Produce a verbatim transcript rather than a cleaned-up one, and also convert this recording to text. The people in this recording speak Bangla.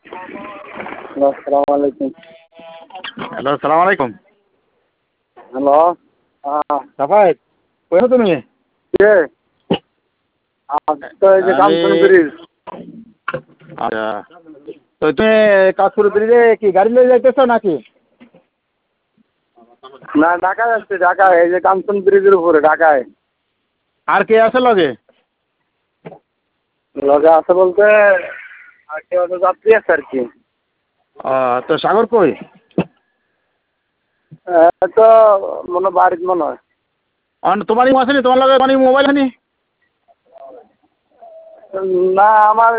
আসসালামু আলাইকুম। হ্যালো, সালাম আলাইকুম। হ্যালো, হ্যাঁ সাফায়েত, কই আছো তুমি? কে? আমি তো এই যে আমি কাঞ্চন ব্রিজ। আচ্ছা, তো তুমি কাশপুর ব্রিজে কি গাড়ি নিয়ে যাইতেছো নাকি? না, ঢাকায় যাচ্ছি, ঢাকায়, এই যে কাঞ্চন ব্রিজের উপরে ঢাকায়। আর কে আছে লগে? লগে আছে বলতে আর কেউ আছে, যাত্রী আছে আর কি। ও, তো সাগর কই? এই তো মনে হয় বাড়িতে মনে হয়। অন তোমারই আসেনি, তোমার লগে মানে মোবাইল আনি? না, আমার